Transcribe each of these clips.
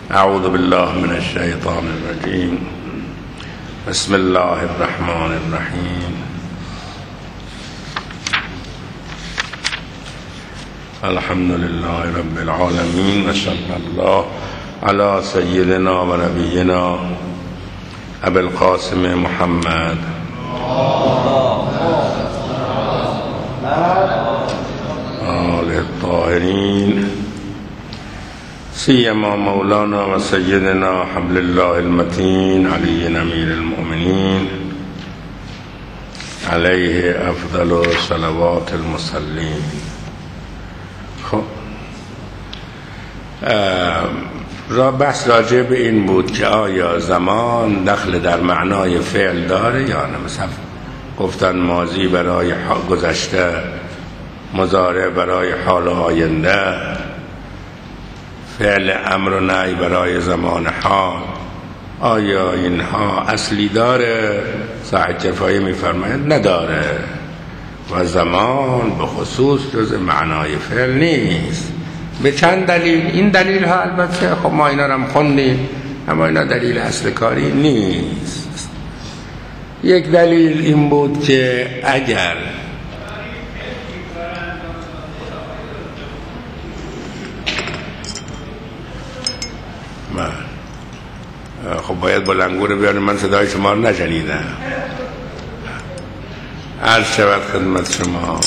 اعوذ بالله من الشیطان الرجیم. بسم الله الرحمن الرحیم. الحمد لله رب العالمین و صلی الله علی سیدنا و نبینا ابی القاسم محمد آل الطاهرین سیما مولانا و سیدنا حبل الله المتین علی امیر المؤمنین علیه افضل صلوات المصلین. خب بحث راجع به این بود که آیا زمان دخل در معنای فعل داره یا نه. مثلا گفتن ماضی برای گذشته، مضارع برای حال آینده، فعل امر و نهی برای زمان حال. آیا اینها اصلی داره؟ صاحب کفایه میفرماید نداره و زمان به خصوص جز معنای فعل نیست. به چند دلیل. این دلیل ها البته خب ما اینا رو هم خوندیم، اما اینا دلیل اصل کاری نیست. یک دلیل این بود که اگر خب باید بلندگو رو بیاریم، من صدای شما رو نشنیدم. عرض شود خدمت شما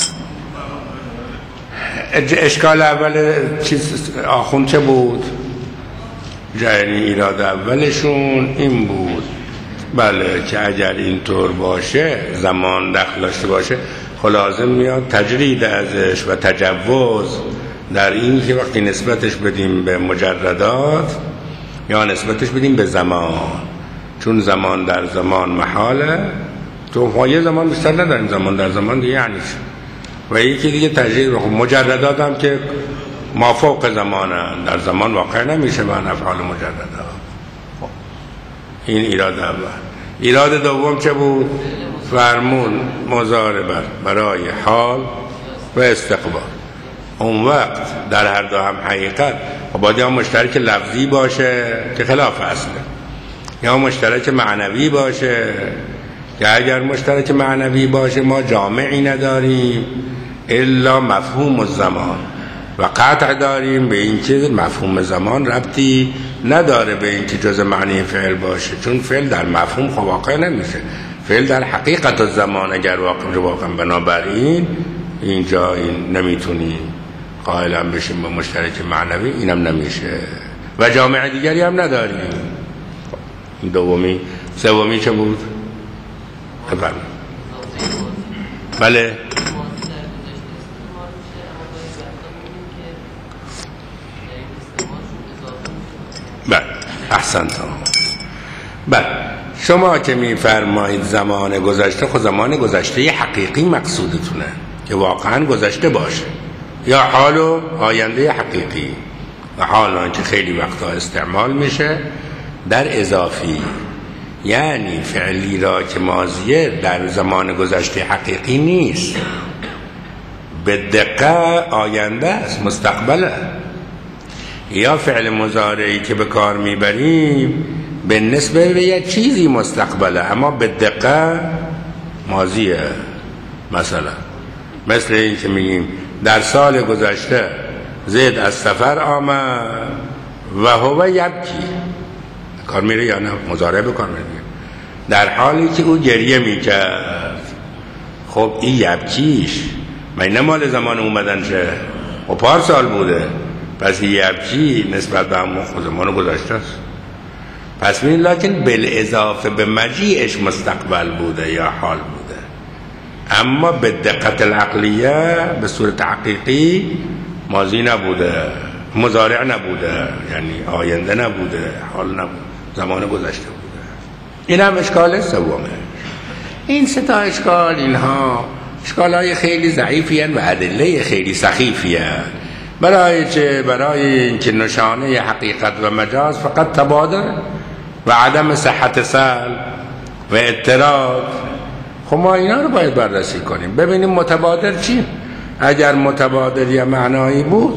اشکال اول چیز آخوند چه بود؟ یعنی ایراد اولشون این بود بله که اگر اینطور باشه زمان دخل داشته باشه لازم میاد تجرید ازش و تجوز در این که وقتی نسبتش بدیم به مجردات یا نسبتش بدیم به زمان، چون زمان در زمان محاله، تو یه زمان بیشتر نداریم، زمان در زمان دیگه یعنی و یکی دیگه تجرید. مجردات هم که مافوق زمانن، در زمان واقع نمیشه من افعال مجردات. این ایراد اول. ایراد دوم چه بود؟ فرمون مضارع برای حال و استقبال. اون وقت در هر دو هم حقیقت و باید یا مشترک لفظی باشه که خلاف اصله، یا مشترک معنوی باشه که اگر مشترک معنوی باشه ما جامعی نداریم الا مفهوم الزمان و قطع داریم به این که مفهوم زمان ربطی نداره به این که جز معنی فعل باشه، چون فعل در مفهوم خب واقع نمیشه، فعل در حقیقت الزمان اگر واقع بنابراین اینجا این نمیتونیم قائل بشیم به مشترک معنوی، اینم نمیشه و جامعه دیگری هم نداریم. دومی. سومی چه بود؟ بفرمایید. بله بله احسنتم. بله شما که میفرمایید زمان گذشته، خود زمان گذشته حقیقی مقصودتونه که واقعا گذشته باشه، یا حال و آینده حقیقی. و حال که خیلی وقتا استعمال میشه در اضافی، یعنی فعلی را که ماضیه در زمان گذشته حقیقی نیست، به دقیقه آینده است، مستقبله. یا فعل مضارعی که به کار میبریم به نسبت به یک چیزی مستقبله اما به دقیقه ماضیه. مثلا مثل این که میگیم در سال گذشته زید از سفر آمد و هو یبکی، کار میره یا نه؟ مضارع به کار میره در حالی که او گریه میکرد. خب این یبکیش من مال زمان اومدن شه و پارسال بوده، پس یبکی نسبت به همون خود زمان گذشته است. پس ببین لکن بالاضافه به مجیئش مستقبل بوده یا حال بوده، اما به دقت العقلیه به صورت حقیقی ماضی نبوده، مضارع نبوده، یعنی آینده نبوده، حال نبوده، زمان گذشته بوده. این هم اشکال سومه. این سه تا اشکال، اینها اشکالای خیلی ضعیفی هستند و ادله خیلی سخیفی هستند. برای چه؟ برای اینکه نشانه حقیقت و مجاز فقط تبادر و عدم صحت سلب و اضطراد. خب ما اینا رو باید بررسی کنیم ببینیم متبادر چی. اگر متبادر یا معنایی بود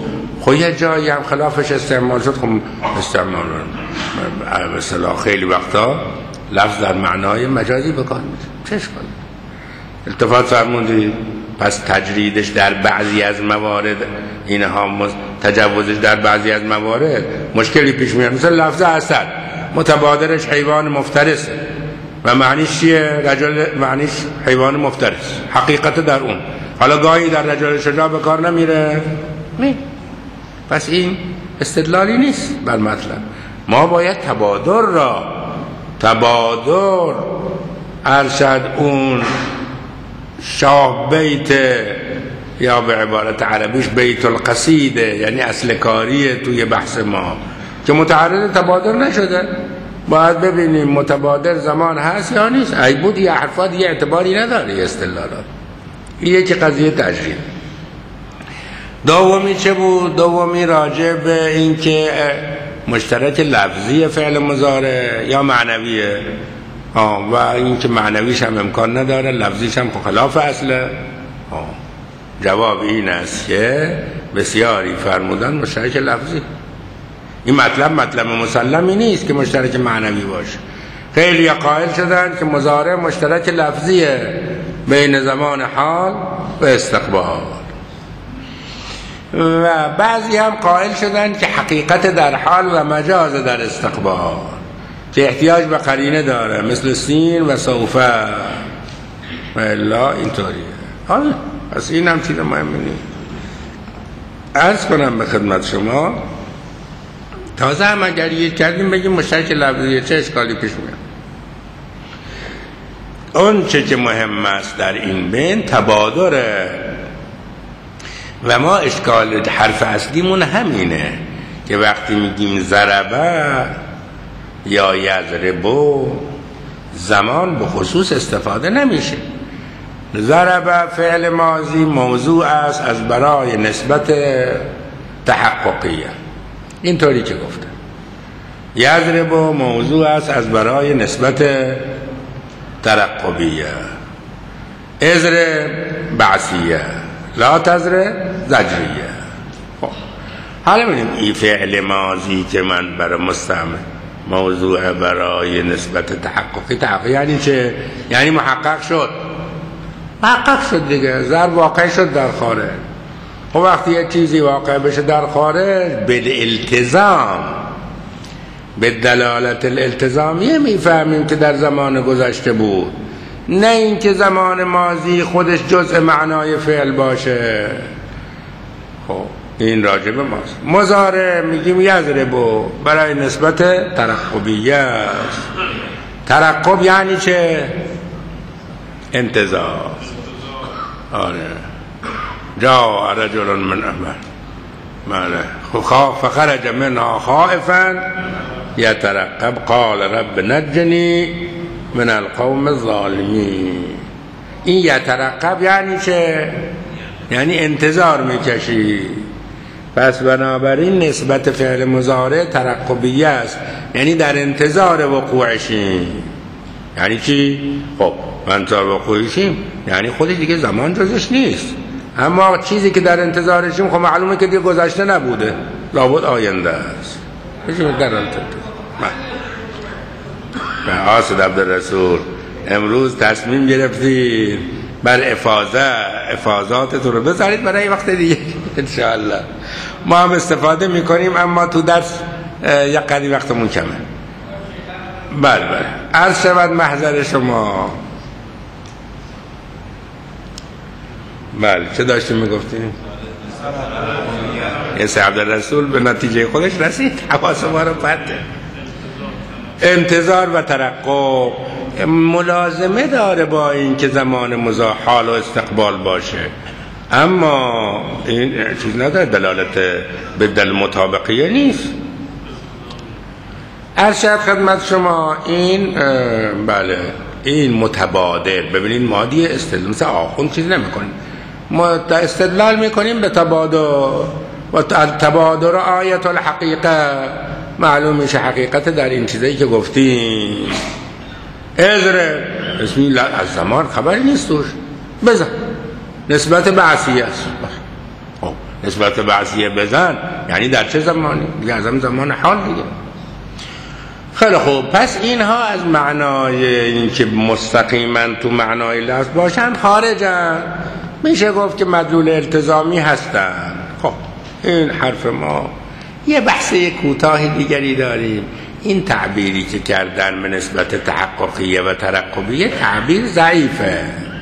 خب یه جایی هم خلافش استعمال شد، خب استعمال مثلا خیلی وقتا لفظ در معنای مجازی بکار میشه، چه اشکالی؟ التفات فرمودید. پس تجریدش در بعضی از موارد، اینها تجاوزش در بعضی از موارد مشکلی پیش میاد. مثل لفظ اسد متبادرش حیوان مفترسه و معنیش چیه؟ معنیش حیوان مفترس، حقیقت در اون. حالا گاهی در رجل شجاع به کار نمیره، نه. پس این استدلالی نیست بر مطلب. ما باید تبادر ارشد اون شاه بیت، یا به عبارت عربیش بیت القصیده، یعنی اصل کاریه توی بحث ما که متعرض تبادر نشده. باید ببینیم متبادر زمان هست یا نیست. ای بود یه حرفات یه اعتباری نداره، یه استدلالات. این یکی قضیه تجرید. دومی چه بود؟ دومی راجع به این که مشترک لفظی فعل مضارع یا معنویه، و این که معنویش هم امکان نداره، لفظیش هم خلاف اصله. جواب این است که بسیاری فرمودن مشترک لفظی. این مطلب مسلمی نیست که مشترک معنوی باشه. خیلی قائل شدن که مضارع مشترک لفظیه بین زمان حال و استقبال، و بعضی هم قائل شدن که حقیقت در حال و مجاز در استقبال، که احتیاج به قرینه داره، مثل سین و سوفه و الا اینطوریه. پس این هم چیز مهمی نیست. عرض کنم به خدمت شما، تازه هم اگر یک کردیم بگیم مشترک لفظیه، چه اشکالی پیش میاد؟ اون چه که مهم است در این بین تبادره، و ما اشکال حرف اصلیمون همینه که وقتی میگیم ضربه یا یضربو، زمان به خصوص استفاده نمیشه. ضربه فعل ماضی موضوع است از برای نسبت تحققیه، اینطوری که گفته. یضربو موضوع است از برای نسبت ترقبیه. اضرب بعثیه، لا تضرب زجریه. خب حالا ببینیم این فعل ماضی که من برای مستعمل موضوع برای نسبت تحققی یعنی چه؟ یعنی محقق شد دیگه، ضرب واقع شد در خارج. خب وقتی یه چیزی واقع بشه در خارج، بالالتزام، به دلالت الالتزامیه میفهمیم که در زمان گذشته بود، نه اینکه زمان ماضی خودش جزء معنای فعل باشه. خب این راجب ماست. مضارع میگیم یضربو برای نسبت ترقبیه است. ترقب یعنی چه؟ انتظار. آره، جاء رجل من اهل خاف فخرج منها خائفا یترقب قال رب نجنی من القوم الظالمین. این یترقب یعنی چه؟ یعنی انتظار میکشی. پس بنابراین نسبت فعل مضارع ترقبیه است، یعنی در انتظار وقوعشیم. یعنی چی؟ خب انتظار وقوعشیم یعنی خودش دیگه زمان جزش نیست، اما چیزی که در انتظارشیم خب معلومه که دیگه گذشته نبوده، لابد آینده است. بشیم در انتظار. به آسد عبدالرسول امروز تصمیم گرفتید بر افاضاتتون رو بذارید برای وقت دیگه انشاءالله. ما هم استفاده میکنیم، اما تو درس یک قدری وقتمون کمه. بله عرض شود محضر شما. بله چه داشتیم میگفتیم؟ یه عبدالرسول به نتیجه خودش رسید، حواس ما رو پرده. انتظار و ترقب ملازمه داره با این که زمان حال و استقبال باشه، اما این چیز نداره، دلالت به دل مطابقیه نیست. ارشد خدمت شما این بله این متبادر. ببینید مادی استدلال مثل آخون چیز نمی کنیم، ما استدلال میکنیم به تبادر، و تبادر آیت الحقیقه، معلوم میشه حقیقت در این چیزایی که گفتیم. اضرب بسم الله، از زمان خبری نیست توش، بزن، نسبت بعثیه است. نسبت بعثیه بزن، یعنی در چه زمانی؟ دیگه از زمان حال دیگه. خیلی خوب، پس اینها از معنای این که مستقیما تو معنای لفظ باشن خارجن، میشه گفت که مدلول التزامی هستن. خب این حرف ما. یه بحث کوتاه دیگری داریم. این تعبیری که کردن به نسبت تحققیه و ترقبیه تعبیر ضعیفه.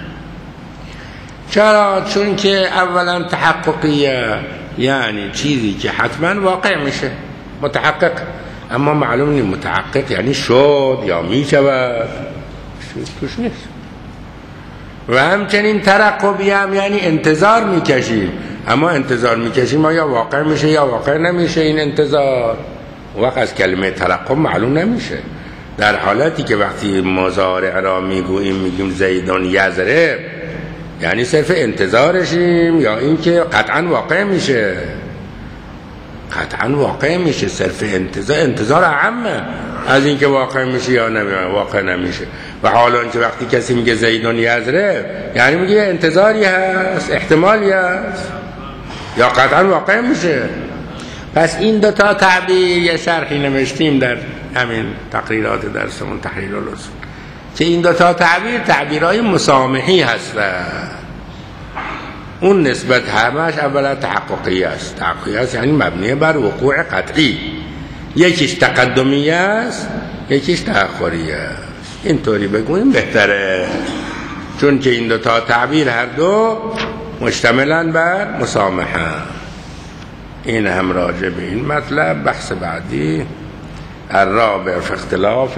چرا؟ چون که اولا تحققیه یعنی چیزی که حتما واقع میشه، متحقق، اما معلوم نیست متحقق یعنی شد یا میشود، توش نیست. و همچنین ترقبی هم یعنی انتظار میکشیم، اما انتظار میکشیم ما یا واقع میشه یا واقع نمیشه. این انتظار وقت از کلمه ترقب معلوم نمیشه، در حالتی که وقتی مضارع را میگیم زیدون یضرب یعنی صرف انتظارشیم یا اینکه قطعا واقع میشه. قطعا واقع میشه، صرف انتظار اعمه از اینکه واقع میشه یا واقع نمیشه. و حالا که وقتی کسی میگه زیدون یضرب یعنی میگه انتظاری هست، احتمالی هست یا قطعا واقع میشه. پس این دوتا تعبیر یه شرحی نوشتیم در همین تقریرات درسمون تحریر الاصول که این دوتا تعبیر تعبیرهای مسامحی هستن. اون نسبت همش اولا تحققی است. تحققی است یعنی مبنی بر وقوع قطعی، یکیش تقدمی است یکیش تأخری است. اینطوری بگوییم بهتره، چون که این دوتا تعبیر هر دو مشتملن بر مسامحه. این هم راجع به این مطلب. بحث بعدی الرابع فی اختلاف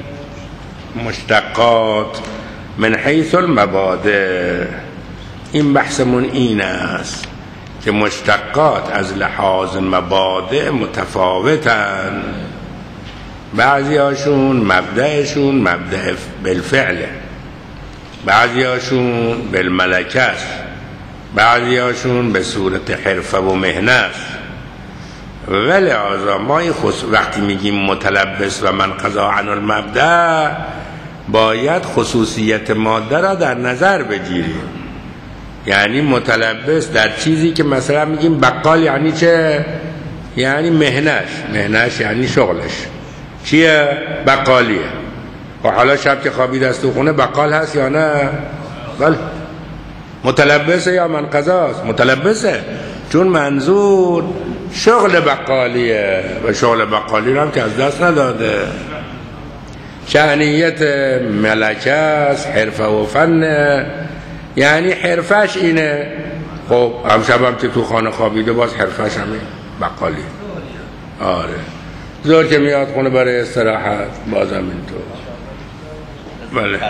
مشتقات من حیث المبادئ. این بحثمون این است که مشتقات از لحاظ مبادئ متفاوتن. بعضی هاشون مبدأشون مبدأ بالفعله، بعضی هاشون بالملکه است، بعضی هاشون به صورت حرفه و مهنه است. ولهذا ما وقتی میگیم متلبس و من قضا عن المبدأ باید خصوصیت ماده را در نظر بگیریم. یعنی متلبس در چیزی که مثلا میگیم بقال یعنی چه؟ یعنی مهنش یعنی شغلش چیه؟ بقالیه. و حالا شب که خوابید از تو خونه بقال هست یا نه؟ بله. متلبسه یا منقضاست؟ متلبسه، چون منظور شغل بقالیه و شغل بقالی رو هم که از دست نداده. شأنیت ملکه است، حرفه و فن، یعنی حرفش اینه. خب امشب هم که تو خانه خوابیده باز حرفش همه بقالی. آره زور که میاد خونه برای استراحت بازم اینطور. بله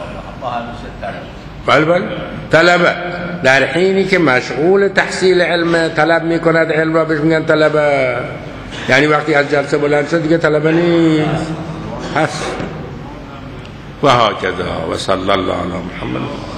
بله طلبه، در حینی که مشغول تحصیل علم طلب میکند علم را بهش میگن طلبه. یعنی وقتی از جلسه بلند شد دیگه طلبه نیست هست. و هکذا و صلی الله علی محمد.